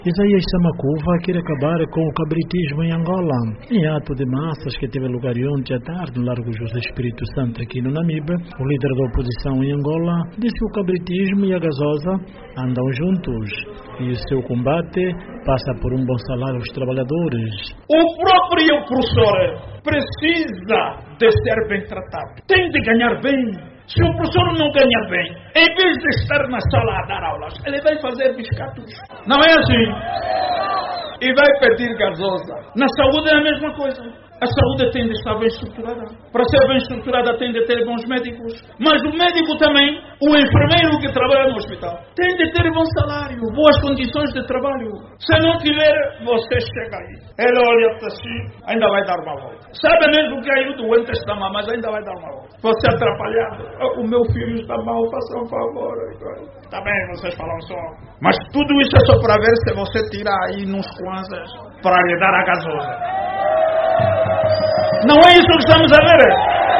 Isaías Samakuva quer acabar com o cabritismo em Angola. Em ato de massas que teve lugar ontem à tarde no Largo José Espírito Santo aqui no Namibe, o líder da oposição em Angola disse que o cabritismo e a gasosa andam juntos e o seu combate passa por um bom salário aos trabalhadores. O próprio professor precisa de ser bem tratado, tem de ganhar bem. Se o professor não ganhar bem, em vez de estar na sala a dar aulas, ele vai fazer biscatos. Não é assim? E vai pedir gasosa. Na saúde é a mesma coisa. A saúde tem de estar bem estruturada. Para ser bem estruturada tem de ter bons médicos. Mas o médico também, o enfermeiro que trabalha no hospital, tem de ter bom salário, boas condições de trabalho. Se não tiver, você chega aí. Ele olha para si, ainda vai dar uma volta. Sabe mesmo que aí o doente está mal, mas ainda vai dar uma volta. Você é atrapalhado. O meu filho está mal, faça um favor. Está bem, vocês falam só. Mas tudo isso é só para ver se você tira aí nos kwanzas para lhe dar a gasosa. Não é isso que estamos a ver.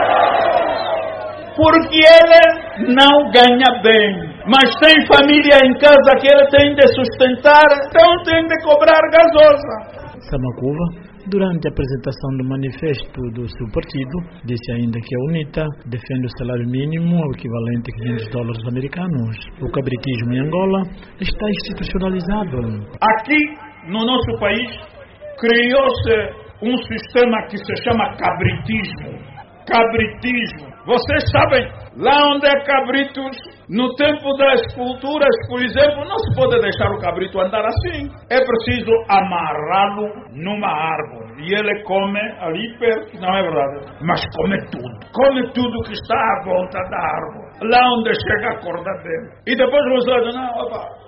Porque ele não ganha bem. Mas tem família em casa que ele tem de sustentar. Então tem de cobrar gasosa. Samakuva, durante a apresentação do manifesto do seu partido, disse ainda que a UNITA defende o salário mínimo ao equivalente a $500 americanos. O cabritismo em Angola está institucionalizado. Aqui, no nosso país, criou-se um sistema que se chama cabritismo. Cabritismo. Vocês sabem, lá onde é cabritos, no tempo das culturas, por exemplo, não se pode deixar o cabrito andar assim. É preciso amarrá-lo numa árvore. E ele come ali perto, não é verdade? Mas come tudo. Come tudo que está à volta da árvore. Lá onde chega a corda dele. E depois você diz, não, opa.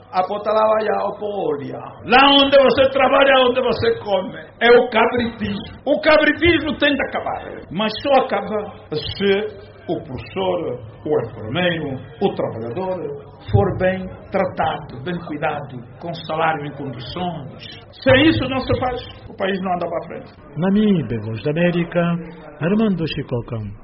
Lá onde você trabalha, onde você come, é o cabritismo. O cabritismo tem de acabar, mas só acaba se o professor, o enfermeiro, o trabalhador for bem tratado, bem cuidado, com salário em condições. Se isso não se faz, o país não anda para frente. Namibe, Voz da América, Armando Chicoca.